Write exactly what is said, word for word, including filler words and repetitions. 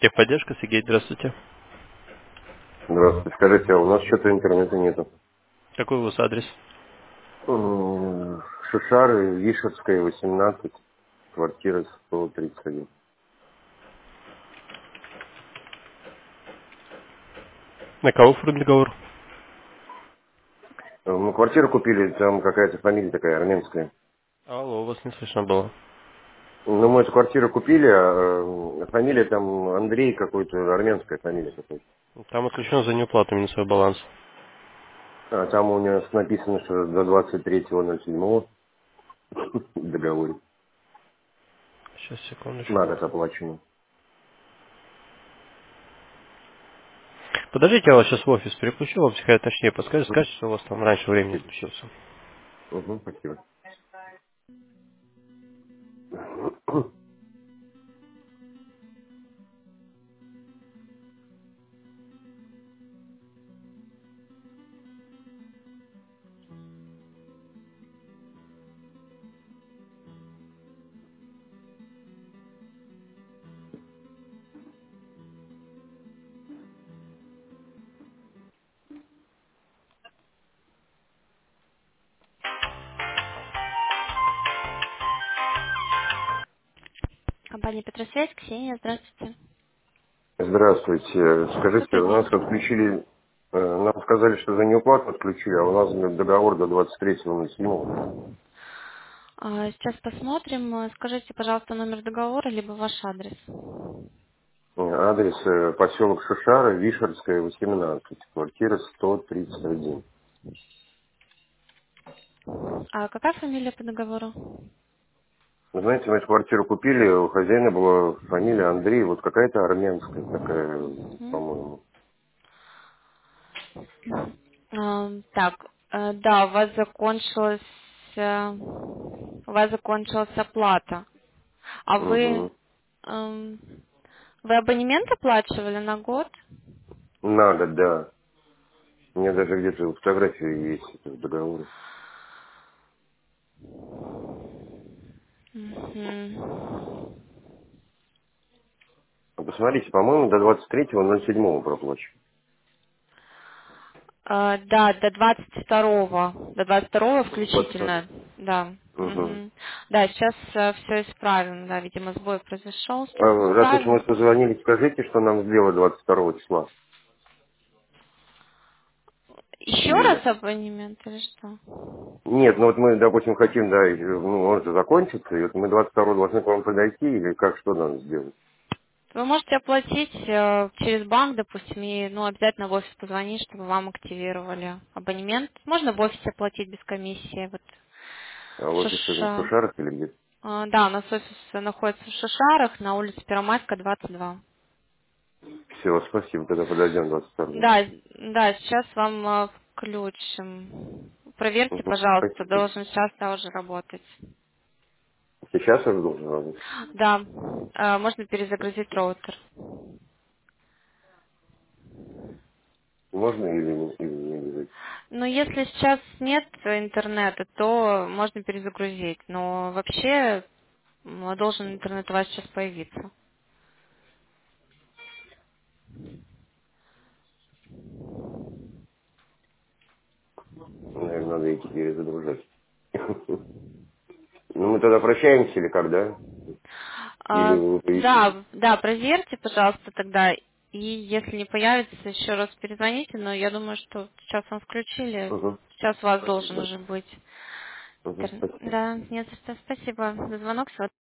Техподдержка, Сергей, здравствуйте. Здравствуйте. Скажите, а у нас что-то интернета нету. Какой у вас адрес? М, Шишары, Вишерская, восемнадцать, квартира сто тридцать один. На кого оформлен договор? Э, Мы квартиру купили, там какая-то фамилия такая, армянская. Алло, у вас не слышно было. Ну, мы эту квартиру купили, а э, фамилия там Андрей какой-то, армянская фамилия какой-то. Там отключен за неуплату минусовой баланс. А там у него написано, что до двадцать третьего ноль седьмого в договоре. Сейчас, секундочку. Надо оплачено. Подождите, я вас сейчас в офис переключу, вам психиатр точнее подскажет, скажете, что у вас там раньше времени отключился. Угу, спасибо. Компания Петросвязь, Ксения, здравствуйте. Здравствуйте. Скажите, Добрый у нас день. отключили, э, нам сказали, что за неуплату отключили, а у нас договор до двадцать третьего ноль седьмого. А, Сейчас посмотрим. А, Скажите, пожалуйста, номер договора, либо ваш адрес. Адрес э, поселок Шишара, Вишерская, восемнадцать, квартира сто тридцать один. А какая фамилия по договору? Вы знаете, мы эту квартиру купили, у хозяина была фамилия Андрей, вот какая-то армянская такая, Мгм. по-моему. А, Так, э, да, у вас закончилась, э, у вас закончилась оплата. А вы, Угу. эм, вы абонемент оплачивали на год? Надо, да. У меня даже где-то фотографии есть этого договора. Мгм. Ну, посмотрите, по-моему, до двадцать третьего ноль седьмого проплачено. А, да, до двадцать второго, до двадцать второго двадцать второго. включительно, да. Угу. Мгм. Да, сейчас все исправим, да, видимо, сбой произошел, сейчас А, раз уж мы исправим. позвонили, скажите, что нам сделать двадцать второго числа. Еще раз Июля. абонемент или что? Нет, ну вот мы, допустим, хотим, да, и, ну, он же закончится, и вот мы двадцать второго должны к вам подойти, или как, что надо сделать? Вы можете оплатить э, через банк, допустим, и ну, обязательно в офис позвонить, чтобы вам активировали абонемент. Можно в офисе оплатить без комиссии. Вот. А в офисе на Шиша. Сушарах или где? А, да, у нас офис находится в Шишарах на улице Первомайская, двадцать два. Все, спасибо, тогда подойдем двадцать второго. Да, да, сейчас вам э, включим. Проверьте, Угу. пожалуйста, Спасибо. должен сейчас да, уже работать. Сейчас я должен работать. Да, э, можно перезагрузить роутер. Можно или не, или не обязательно? Но если сейчас нет интернета, то можно перезагрузить. Но вообще м, должен интернет у вас сейчас появиться. Наверное, надо идти перезагружать. Ну, мы тогда прощаемся или когда? Или А, вы поищите? да, да, проверьте, пожалуйста, тогда. И если не появится, еще раз перезвоните. Но я думаю, что сейчас вам включили. Угу. Сейчас у вас должен Спасибо. уже быть. Угу. интер- Спасибо. Да, нет, за что. Спасибо за звонок. Всего